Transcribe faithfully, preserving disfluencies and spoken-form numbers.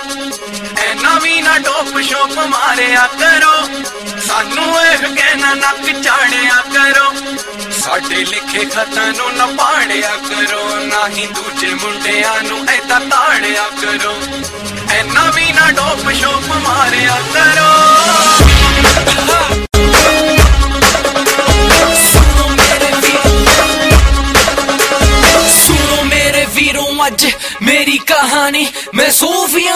ਐਨਾ ਵੀ ਨਾ dope shop ਮਾਰਿਆ ਕਰੋ, ਸਾਨੂੰ ਇਹ ਕਹਿਣਾ ਨੱਕ ਚਾੜਿਆ ਕਰੋ। ਸਾਡੇ ਲਿਖੇ ਖਤਾਂ ਨੂੰ ਨਾ ਪਾੜਿਆ ਕਰੋ, ਨਾ ਹੀ ਦੂਜੇ ਮੁੰਡਿਆਂ ਨੂੰ ਐਦਾਂ ਤਾੜਿਆ ਕਰੋ। ਐਨਾ ਵੀ ਨਾ ਡੋਪ ਸ਼ੋਪ ਮਾਰਿਆ ਕਰੋ। ਅੱਜ ਮੇਰੀ ਕਹਾਣੀ, ਮੈਂ ਸੂਫੀਆਂ